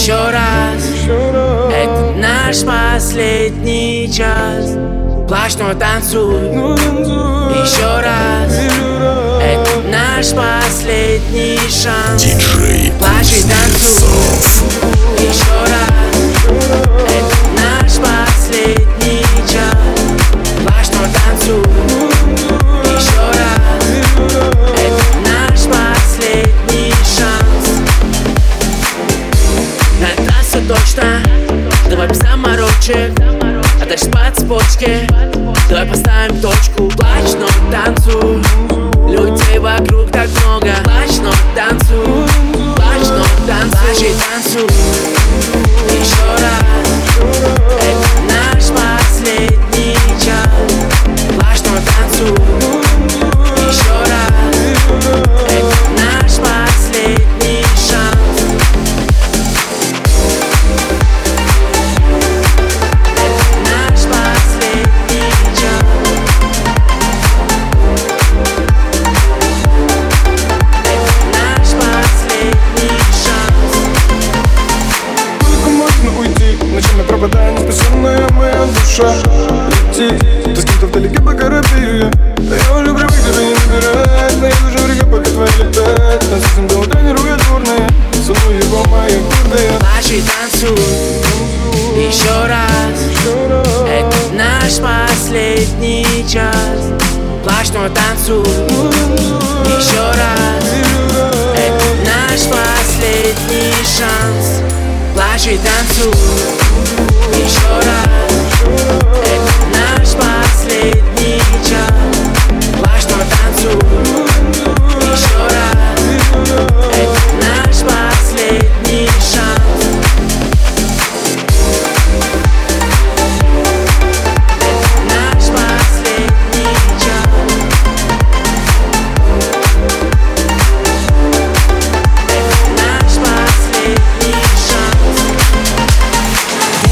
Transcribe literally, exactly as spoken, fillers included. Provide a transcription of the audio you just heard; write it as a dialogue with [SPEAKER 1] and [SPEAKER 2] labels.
[SPEAKER 1] Еще раз, это наш последний час. Плачь, но танцуй. Еще раз, это наш последний шанс.
[SPEAKER 2] Диджей
[SPEAKER 1] Плачь и танцуй. Еще раз, это наш последний час. Плачь, но танцуй. Еще раз, это наш последний шанс. На трассе точно. Давай без заморочек, а дальше по цепочке. Давай поставим точку. Плачь, но танцуй. Людей вокруг так много. Плачь, но танцуй. Плачь, но танцуй. Плачь и танцуй. Еще раз, это наш последний час. Плачь, но танцуй. Еще раз, это наш последний шанс.
[SPEAKER 3] Пропадает неспасенная моя душа. Лети, ты с кем-то вдалеке, пока робею я. Да я уже привык тебя не набирать. Но я даже в реке, пока твоя летает. Нас этим до утра не ругает дурная. Целую его мои гордые.
[SPEAKER 1] Плачь и танцуй. Еще раз, это наш последний час. Плачь, но танцуй. Еще раз, это наш последний шанс. Плачь и танцуй. Еще раз, это наш последний час. Плачь, но танцуй.